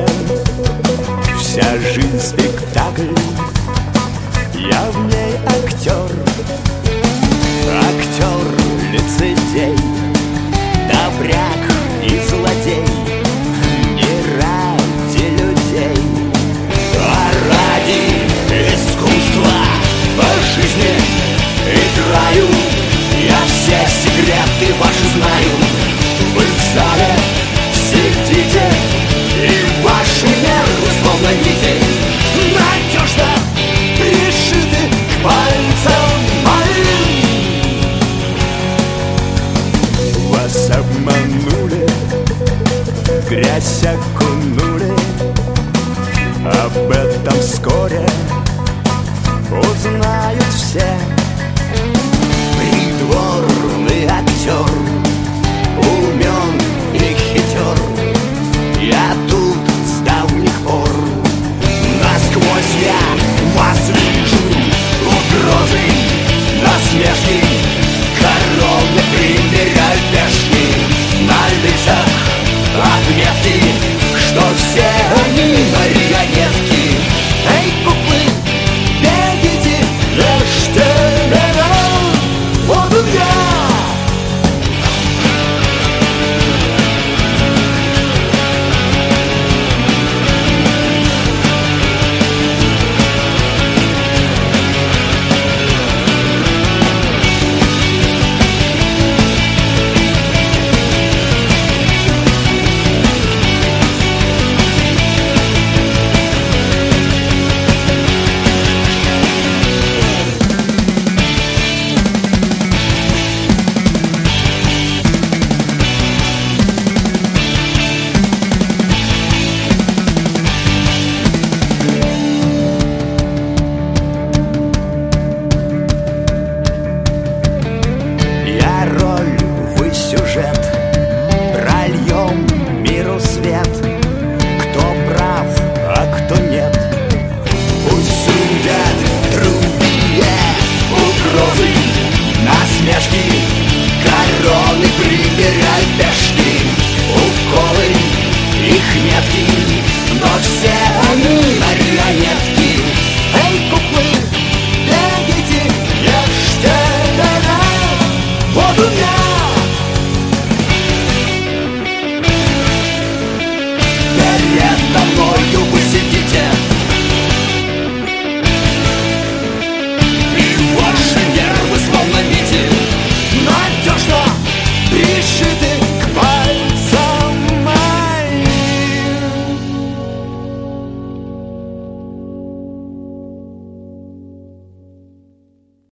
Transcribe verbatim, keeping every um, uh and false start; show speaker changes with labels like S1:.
S1: Вся жизнь спектакль, я в ней актер. Актер, лицедей, добряк и злодей. Не ради людей, а ради искусства. По жизни играю, я все секреты ваши знаю. Вы в зале сидите, и ваши нервы словно нити надежно пришиты к пальцам моим. Вас обманули, в грязь окунули. Об этом вскоре узнают все. Придворный актер